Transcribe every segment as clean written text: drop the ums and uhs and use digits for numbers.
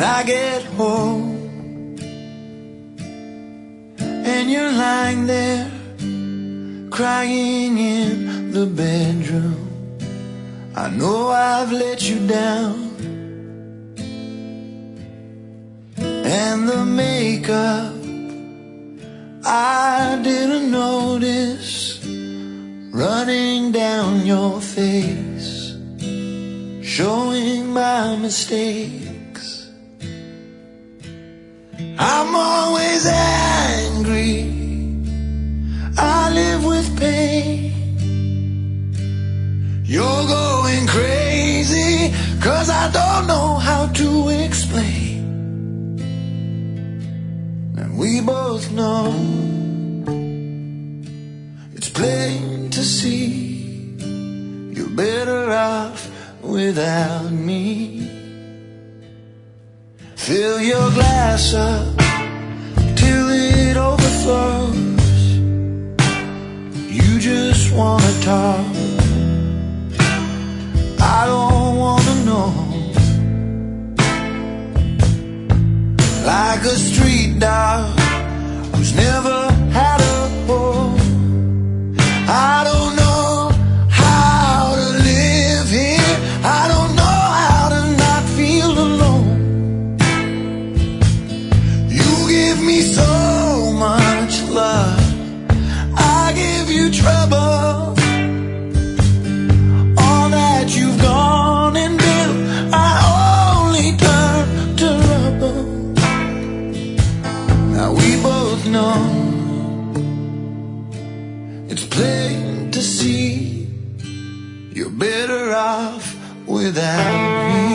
I get home and you're lying there crying in the bedroom, I know I've let you down. And the makeup I didn't notice running down your face, showing my mistakes. I'm always angry, I live with pain. You're going crazy, 'cause I don't know how to explain. And we both know it's plain to see you're better off without me. Fill your glass up till it overflows. You just wanna talk, I don't wanna know. Like a street dog who's never had a home, I don't know how to live here, I don't know how to not feel alone. You give me so much love, I give you trouble. All that you've gone and built, I only turn to rubble. Now we both know it's plain to see you're better off without me.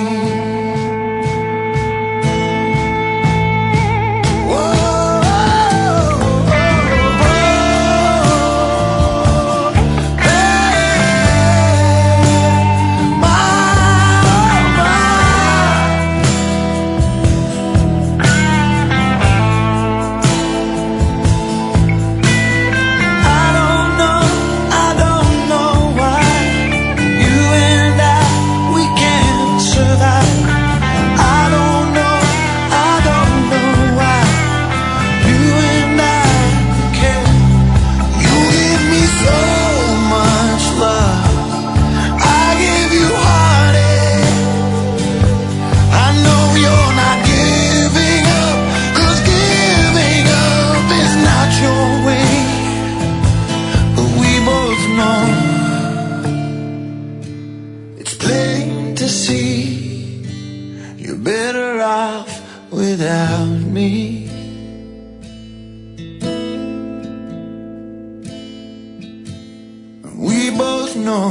You're better off without me. We both know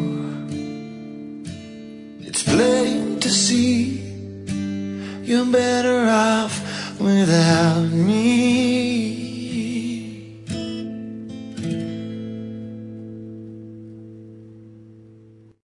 it's plain to see you're better off without me.